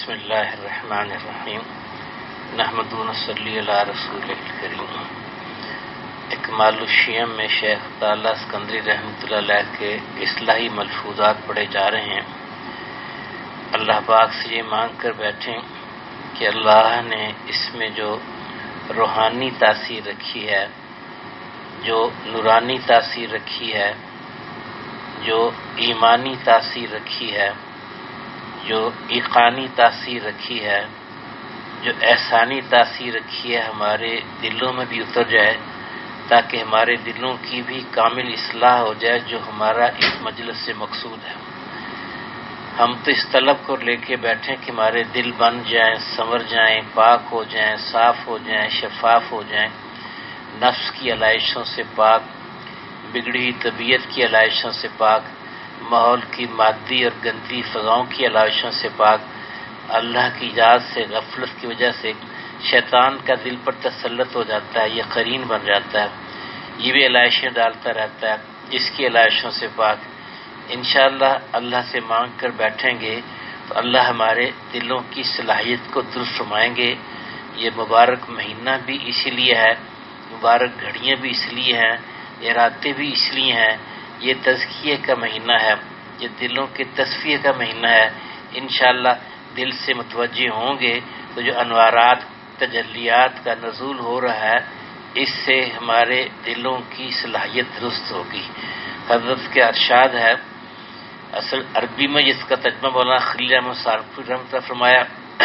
بسم اللہ الرحمن الرحیم نحمد و نصلی علی رسول الکریم۔ اکمال الشیم میں شیخ طالع اسکندری رحمۃ اللہ علیہ کے اصلاحی ملفوظات پڑھے جا رہے ہیں۔ اللہ پاک سے یہ مانگ کر بیٹھیں کہ اللہ نے اس میں جو روحانی تاثیر رکھی ہے، جو نورانی تاثیر رکھی ہے، جو ایمانی تاثیر رکھی ہے، جو ایقانی تاثیر رکھی ہے، جو احسانی تاثیر رکھی ہے، ہمارے دلوں میں بھی اتر جائے، تاکہ ہمارے دلوں کی بھی کامل اصلاح ہو جائے، جو ہمارا اس مجلس سے مقصود ہے۔ ہم تو اس طلب کو لے کے بیٹھیں کہ ہمارے دل بن جائیں، سنور جائیں، پاک ہو جائیں، صاف ہو جائیں، شفاف ہو جائیں، نفس کی علائشوں سے پاک، بگڑی طبیعت کی علائشوں سے پاک، ماحول کی مادی اور گندی فضاؤں کی علائشوں سے پاک، اللہ کی اجازت سے غفلت کی وجہ سے شیطان کا دل پر تسلط ہو جاتا ہے، یہ قرین بن جاتا ہے، یہ بھی علائشیں ڈالتا رہتا ہے، اس کی علائشوں سے پاک۔ انشاءاللہ اللہ سے مانگ کر بیٹھیں گے تو اللہ ہمارے دلوں کی صلاحیت کو درست فرمائیں گے۔ یہ مبارک مہینہ بھی اسی لیے ہے، مبارک گھڑیاں بھی اس لیے ہیں، یہ راتیں بھی اس لیے ہیں، یہ تزکیے کا مہینہ ہے، یہ دلوں کے تصفیے کا مہینہ ہے۔ انشاءاللہ دل سے متوجہ ہوں گے تو جو انوارات تجلیات کا نزول ہو رہا ہے، اس سے ہمارے دلوں کی صلاحیت درست ہوگی۔ حضرت کے ارشاد ہے، اصل عربی میں جس کا ترجمہ مولانا خلیل احمد سالکپور رحمۃ اللہ فرمایا،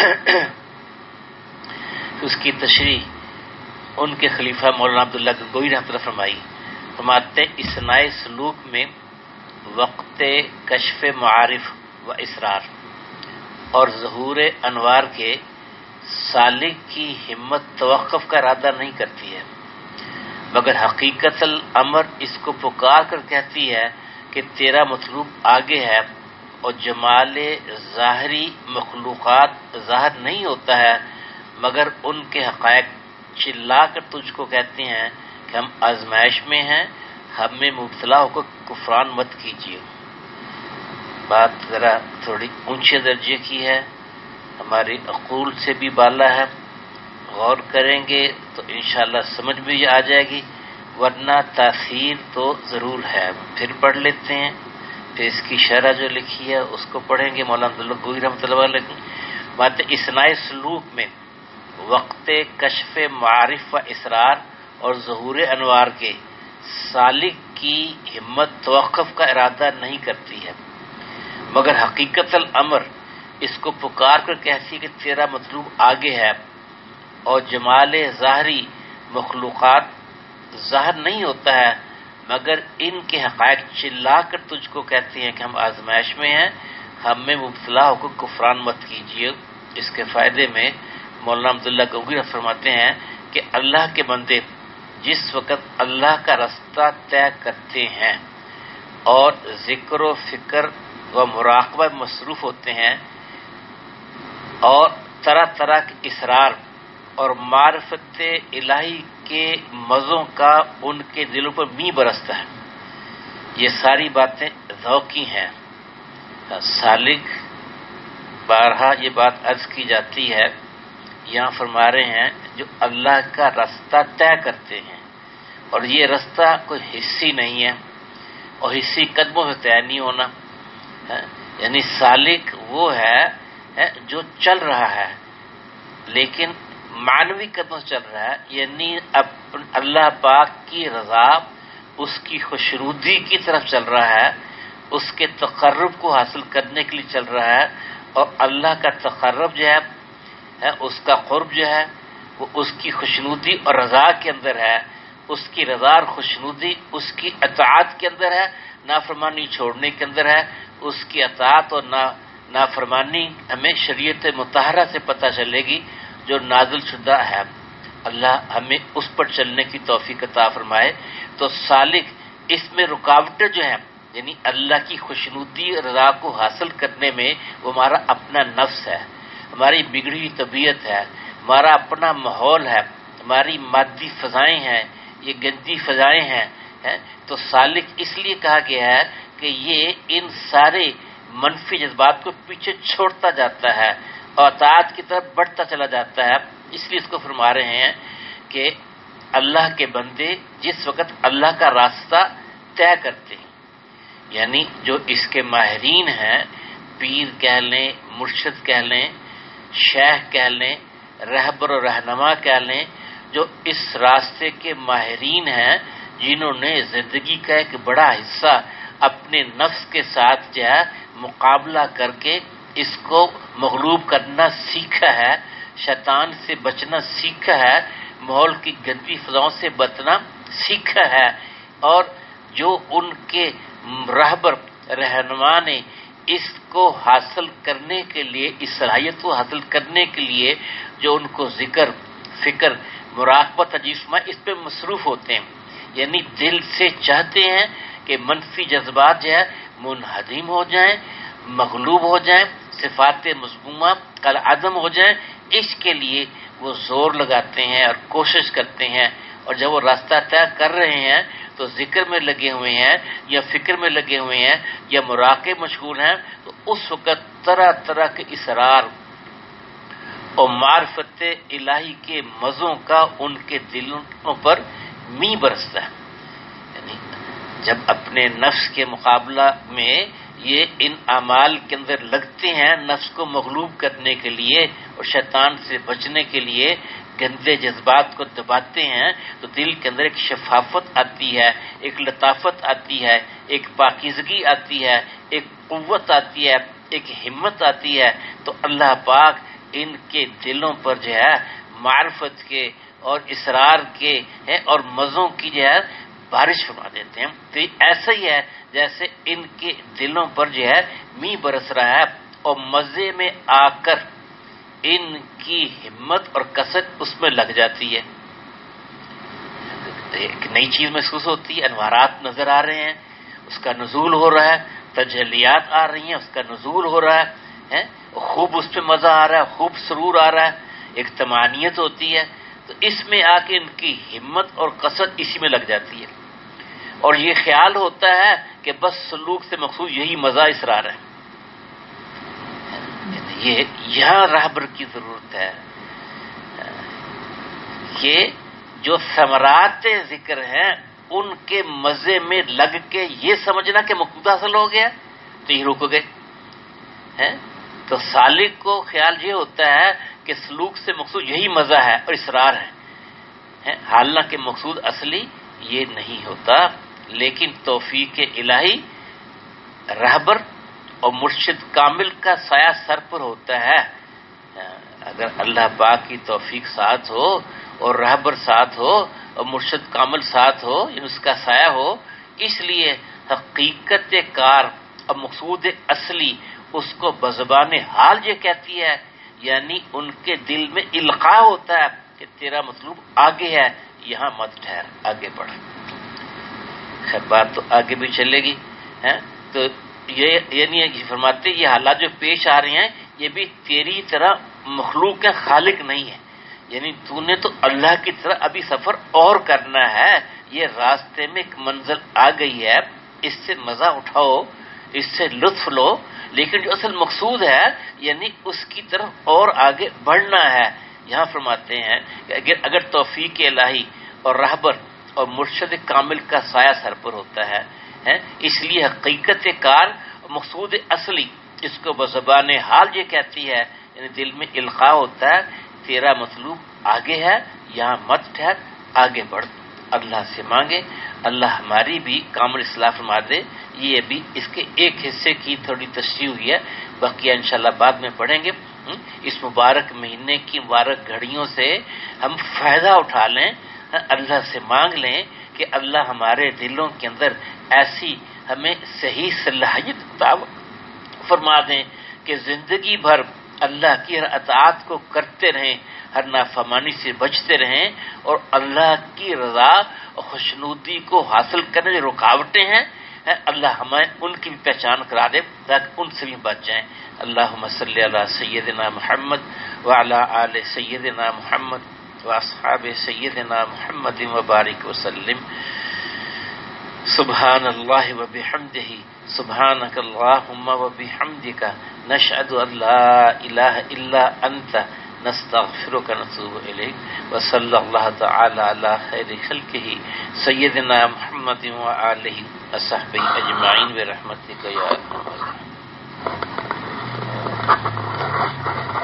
اس کی تشریح ان کے خلیفہ مولانا عبداللہ گنگوئی رحمۃ اللہ فرمائی۔ فرماتے ہیں اصناع سلوک میں وقت کشف معارف و اسرار اور ظہور انوار کے سالک کی ہمت توقف کا ارادہ نہیں کرتی ہے، مگر حقیقت الامر اس کو پکار کر کہتی ہے کہ تیرا مطلوب آگے ہے، اور جمال ظاہری مخلوقات ظاہر نہیں ہوتا ہے، مگر ان کے حقائق چلا کر تجھ کو کہتے ہیں کہ ہم آزمائش میں ہیں، ہم میں مبتلا ہو کر کفران مت کیجیے۔ بات ذرا تھوڑی اونچے درجے کی ہے، ہماری عقول سے بھی بالا ہے، غور کریں گے تو انشاءاللہ سمجھ بھی آ جائے گی، ورنہ تاثیر تو ضرور ہے۔ پھر پڑھ لیتے ہیں، پھر اس کی شرح جو لکھی ہے اس کو پڑھیں گے۔ مولانا عبداللہ گوئی رحمۃ اللہ علیہ بات اصناع سلوک میں وقت کشف معارف و اسرار اور ظہور انوار کے سالک کی ہمت توقف کا ارادہ نہیں کرتی ہے، مگر حقیقت الامر اس کو پکار کر کہتی ہے کہ تیرا مطلوب آگے ہے، اور جمال ظاہری مخلوقات ظاہر نہیں ہوتا ہے، مگر ان کے حقائق چلا کر تجھ کو کہتے ہیں کہ ہم آزمائش میں ہیں، ہم میں مبتلا ہو کر کفران مت کیجیے۔ اس کے فائدے میں مولانا عبداللہ گنگوئی فرماتے ہیں کہ اللہ کے بندے جس وقت اللہ کا رستہ طے کرتے ہیں اور ذکر و فکر و مراقبہ مصروف ہوتے ہیں، اور طرح طرح کے اسرار اور معرفت الہی کے مزوں کا ان کے دلوں پر می برستا ہے، یہ ساری باتیں ذوقی ہیں۔ سالک بارہا یہ بات عرض کی جاتی ہے، یہاں فرما رہے ہیں جو اللہ کا رستہ طے کرتے ہیں، اور یہ رستہ کوئی حصی نہیں ہے، اور حصی قدموں سے طے نہیں ہونا، یعنی سالک وہ ہے جو چل رہا ہے لیکن معنوی قدموں سے چل رہا ہے، یعنی اللہ پاک کی رضا، اس کی خوشنودی کی طرف چل رہا ہے، اس کے تقرب کو حاصل کرنے کے لیے چل رہا ہے، اور اللہ کا تقرب جو ہے اس کا قرب جو ہے وہ اس کی خوشنودی اور رضا کے اندر ہے، اس کی رضا اور خوشنودی اس کی اطاعت کے اندر ہے، نافرمانی چھوڑنے کے اندر ہے۔ اس کی اطاعت اور نافرمانی ہمیں شریعت مطہرہ سے پتہ چلے گی جو نازل شدہ ہے۔ اللہ ہمیں اس پر چلنے کی توفیق عطا فرمائے۔ تو سالک اس میں رکاوٹیں جو ہیں، یعنی اللہ کی خوشنودی اور رضا کو حاصل کرنے میں وہ ہمارا اپنا نفس ہے، ہماری بگڑی طبیعت ہے، ہمارا اپنا ماحول ہے، ہماری مادی فضائیں ہیں، یہ گندی فضائیں ہیں۔ تو سالک اس لیے کہا گیا ہے کہ یہ ان سارے منفی جذبات کو پیچھے چھوڑتا جاتا ہے اور اطاعت کی طرف بڑھتا چلا جاتا ہے. اس لیے اس کو فرما رہے ہیں کہ اللہ کے بندے جس وقت اللہ کا راستہ طے کرتے ہیں، یعنی جو اس کے ماہرین ہیں، پیر کہہ لیں، مرشد کہہ لیں، شیخ کہہ لیں، رہبر و رہنما کہہ لیں، جو اس راستے کے ماہرین ہیں، جنہوں نے زندگی کا ایک بڑا حصہ اپنے نفس کے ساتھ جو ہے مقابلہ کر کے اس کو مغلوب کرنا سیکھا ہے، شیطان سے بچنا سیکھا ہے، ماحول کی گندی فضاؤں سے بچنا سیکھا ہے، اور جو ان کے رہبر رہنما نے اس کو حاصل کرنے کے لیے، اس صلاحیت کو حاصل کرنے کے لیے جو ان کو ذکر، فکر، مراقبہ تجسمہ اس پہ مصروف ہوتے ہیں، یعنی دل سے چاہتے ہیں کہ منفی جذبات جو ہے منہدم ہو جائیں، مغلوب ہو جائیں، صفات مذمومہ کالعدم ہو جائیں، اس کے لیے وہ زور لگاتے ہیں اور کوشش کرتے ہیں. اور جب وہ راستہ طے کر رہے ہیں تو ذکر میں لگے ہوئے ہیں یا فکر میں لگے ہوئے ہیں یا مراقبے مشغول ہیں، تو اس وقت طرح طرح کے اسرار اور معرفت الہی کے مزوں کا ان کے دلوں پر می برستا ہے. یعنی جب اپنے نفس کے مقابلہ میں یہ ان اعمال کے اندر لگتے ہیں، نفس کو مغلوب کرنے کے لیے اور شیطان سے بچنے کے لیے گندے جذبات کو دباتے ہیں، تو دل کے اندر ایک شفافت آتی ہے، ایک لطافت آتی ہے، ایک پاکیزگی آتی ہے، ایک قوت آتی ہے، ایک ہمت آتی ہے. تو اللہ پاک ان کے دلوں پر جو ہے معرفت کے اور اسرار کے اور مزوں کی جو ہے بارش فرما دیتے ہیں. تو یہ ایسا ہی ہے جیسے ان کے دلوں پر جو ہے می برس رہا ہے، اور مزے میں آ کر ان کی ہمت اور کثرت اس میں لگ جاتی ہے. ایک نئی چیز محسوس ہوتی ہے، انوارات نظر آ رہے ہیں، اس کا نزول ہو رہا ہے، تجلیات آ رہی ہیں، اس کا نزول ہو رہا ہے، خوب اس پہ مزہ آ رہا ہے، خوب سرور آ رہا ہے، ایک طمانینت ہوتی ہے. تو اس میں آ کے ان کی ہمت اور کثرت اسی میں لگ جاتی ہے، اور یہ خیال ہوتا ہے کہ بس سلوک سے مقصود یہی مزہ اسرار ہے. یہ یہاں رہبر کی ضرورت ہے کہ جو ثمرات ذکر ہیں ان کے مزے میں لگ کے یہ سمجھنا کہ مقصود حاصل ہو گیا تو یہ رک گئے. تو سالک کو خیال یہ ہوتا ہے کہ سلوک سے مقصود یہی مزہ ہے اور اسرار ہے، حالانکہ مقصود اصلی یہ نہیں ہوتا. لیکن توفیق الہی رہبر اور مرشد کامل کا سایہ سر پر ہوتا ہے. اگر اللہ پاک کی توفیق ساتھ ہو اور رہبر ساتھ ہو اور مرشد کامل ساتھ ہو، یعنی اس کا سایہ ہو، اس لیے حقیقت کار اور مقصود اصلی اس کو بزبان حال یہ کہتی ہے، یعنی ان کے دل میں القاء ہوتا ہے کہ تیرا مطلوب آگے ہے، یہاں مت ٹھہر، آگے بڑھ. خیر بات تو آگے بھی چلے گی. تو یہ یعنی فرماتے یہ حالات جو پیش آ رہے ہیں یہ بھی تیری طرح مخلوق کا خالق نہیں ہے، یعنی تو نے تو اللہ کی طرح ابھی سفر اور کرنا ہے. یہ راستے میں ایک منزل آ گئی ہے، اس سے مزہ اٹھاؤ، اس سے لطف لو، لیکن جو اصل مقصود ہے یعنی اس کی طرف اور آگے بڑھنا ہے. یہاں فرماتے ہیں کہ اگر توفیق الہی اور رہبر اور مرشد کامل کا سایہ سر پر ہوتا ہے، اس لیے حقیقت کار مقصود اصلی اس کو بزبان حال یہ کہتی ہے، یعنی دل میں القاء ہوتا ہے تیرا مطلوب آگے ہے، یہاں مت ٹھہر، آگے بڑھ. اللہ سے مانگے اللہ ہماری بھی کامل اصلاح فرما دے. یہ بھی اس کے ایک حصے کی تھوڑی تشریح ہوئی ہے، باقی انشاءاللہ بعد میں پڑھیں گے. اس مبارک مہینے کی مبارک گھڑیوں سے ہم فائدہ اٹھا لیں، اللہ سے مانگ لیں کہ اللہ ہمارے دلوں کے اندر ایسی ہمیں صحیح صلاحیت فرما دیں کہ زندگی بھر اللہ کی ہر اطاعت کو کرتے رہیں، ہر نافرمانی سے بچتے رہیں، اور اللہ کی رضا اور خوشنودی کو حاصل کرنے جو رکاوٹیں ہیں اللہ ہمیں ان کی بھی پہچان کرا دے تاکہ ان سے بھی بچ جائیں. اللہم صلی علی سیدنا محمد وعلی آل سیدنا محمد واصحاب سیدنا محمد وبارک وسلم. سبحان اللہ وبحمدہ، سبحانک اللہم وبحمدک، نشهد ان لا اله الا انت نستغفرك ونتوب اليك وصلى الله تعالى على خير خلقه سيدنا محمد وآله وصحبه اجمعين برحمتك يا ارحم الراحمين.